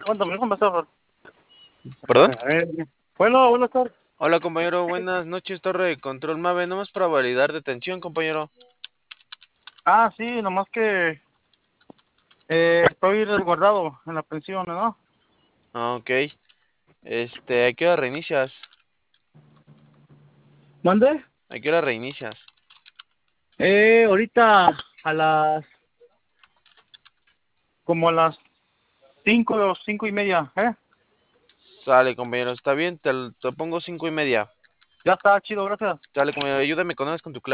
Cuéntame, ¿cómo estás? ¿Perdón? Bueno, buenas tardes. Hola compañero, buenas noches, Torre de Control Mave, nomás para validar detención, compañero. Sí, nomás que estoy resguardado en la pensión, ¿no? Ah, ok. ¿A qué hora reinicias? ¿Mande? ¿A qué hora reinicias? Ahorita a las, como a las 5 o 5:30, ¿eh? Sale, compañero, está bien, te pongo 5:30. Ya está, chido, gracias. Sale, compañero, ayúdame con con tu clave.